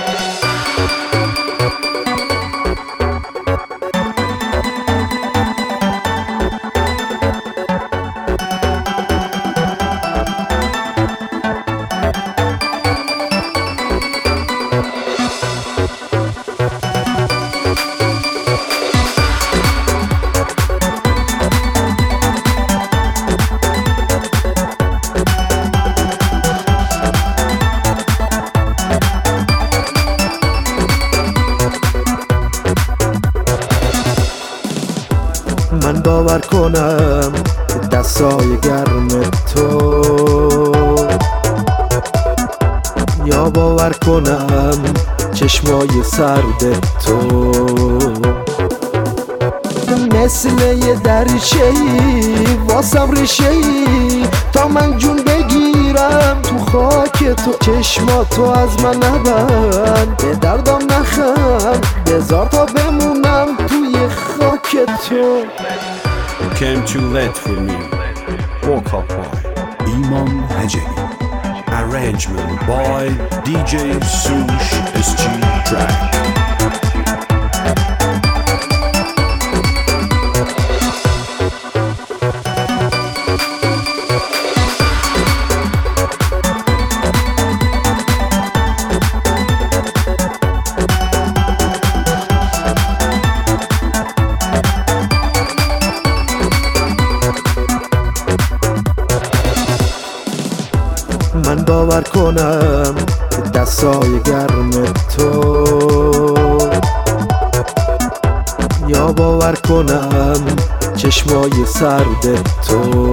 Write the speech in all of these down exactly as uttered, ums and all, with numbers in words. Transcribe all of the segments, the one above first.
من باور کنم دستای گرم تو، یا باور کنم چشمای سرد تو، مثل یه دریچه‌ای واسم ریشه‌ای تا من جون بگیرم تو خاک تو. چشماتو از من نبند، به دردم نخند، بذار تا بمونم توی خاک تو. You came too late for me. Woke up by Iman Hacemi. Arrangement by D J Sush S G Track. من باور کنم دستای گرم تو، یا باور کنم چشمای سرد تو،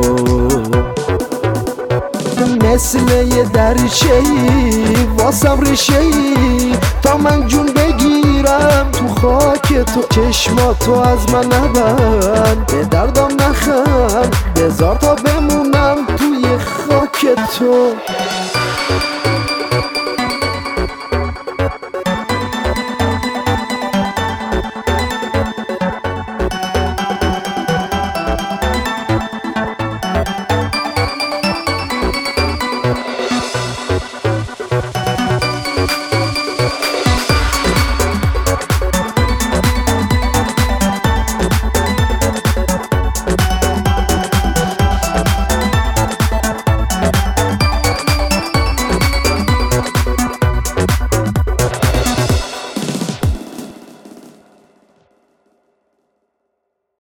مثل یه دریچه‌ای واسم ریشه‌ای تا من جون بگیرم تو خاک تو. چشماتو از من نبند، به دردم نخند، بذار تا بمونم توی خاک تو.